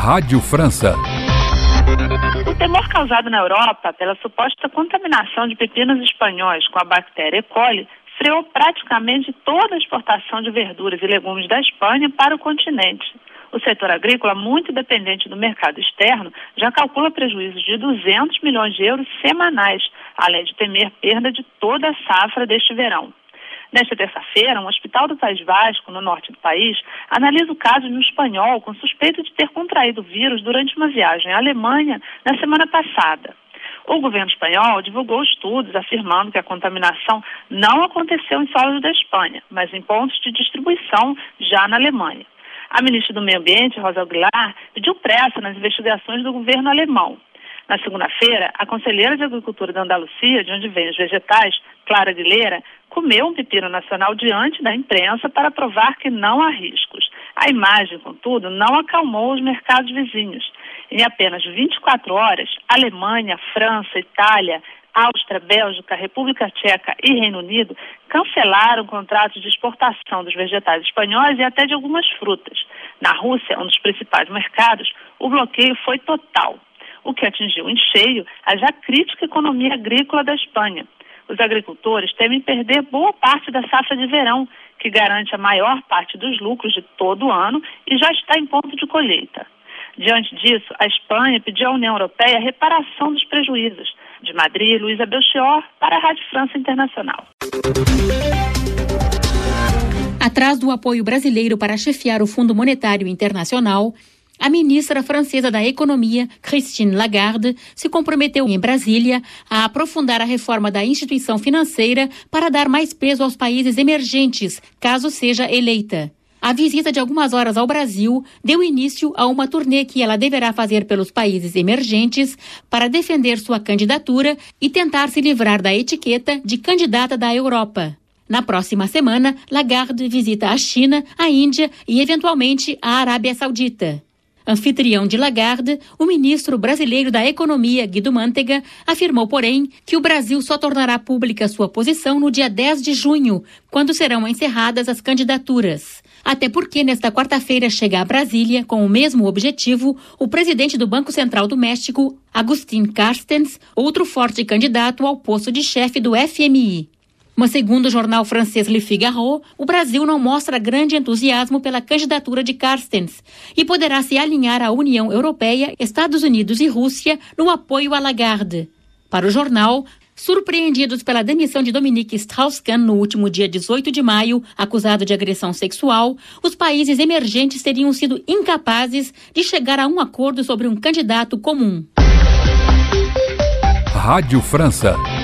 Rádio França. O temor causado na Europa pela suposta contaminação de pepinos espanhóis com a bactéria E. coli freou praticamente toda a exportação de verduras e legumes da Espanha para o continente. O setor agrícola, muito dependente do mercado externo, já calcula prejuízos de 200 milhões de euros semanais, além de temer perda de toda a safra deste verão. Nesta terça-feira, um hospital do País Vasco, no norte do país, analisa o caso de um espanhol com suspeita de ter contraído o vírus durante uma viagem à Alemanha na semana passada. O governo espanhol divulgou estudos afirmando que a contaminação não aconteceu em solos da Espanha, mas em pontos de distribuição já na Alemanha. A ministra do Meio Ambiente, Rosa Aguilar, pediu pressa nas investigações do governo alemão. Na segunda-feira, a conselheira de Agricultura da Andalucia, de onde vêm os vegetais, Clara Aguilera, comeu um pepino nacional diante da imprensa para provar que não há riscos. A imagem, contudo, não acalmou os mercados vizinhos. Em apenas 24 horas, Alemanha, França, Itália, Áustria, Bélgica, República Tcheca e Reino Unido cancelaram contratos de exportação dos vegetais espanhóis e até de algumas frutas. Na Rússia, um dos principais mercados, o bloqueio foi total, o que atingiu em cheio a já crítica economia agrícola da Espanha. Os agricultores temem perder boa parte da safra de verão, que garante a maior parte dos lucros de todo o ano e já está em ponto de colheita. Diante disso, a Espanha pediu à União Europeia a reparação dos prejuízos. De Madrid, Luísa Belchior, para a Rádio França Internacional. Atrás do apoio brasileiro para chefiar o Fundo Monetário Internacional, a ministra francesa da Economia, Christine Lagarde, se comprometeu em Brasília a aprofundar a reforma da instituição financeira para dar mais peso aos países emergentes, caso seja eleita. A visita de algumas horas ao Brasil deu início a uma turnê que ela deverá fazer pelos países emergentes para defender sua candidatura e tentar se livrar da etiqueta de candidata da Europa. Na próxima semana, Lagarde visita a China, a Índia e, eventualmente, a Arábia Saudita. Anfitrião de Lagarde, o ministro brasileiro da Economia, Guido Mantega, afirmou, porém, que o Brasil só tornará pública sua posição no dia 10 de junho, quando serão encerradas as candidaturas. Até porque, nesta quarta-feira, chega a Brasília, com o mesmo objetivo, o presidente do Banco Central do México, Agustín Carstens, outro forte candidato ao posto de chefe do FMI. Mas, segundo o jornal francês Le Figaro, o Brasil não mostra grande entusiasmo pela candidatura de Carstens e poderá se alinhar à União Europeia, Estados Unidos e Rússia no apoio a Lagarde. Para o jornal, surpreendidos pela demissão de Dominique Strauss-Kahn no último dia 18 de maio, acusado de agressão sexual, os países emergentes teriam sido incapazes de chegar a um acordo sobre um candidato comum. Rádio França.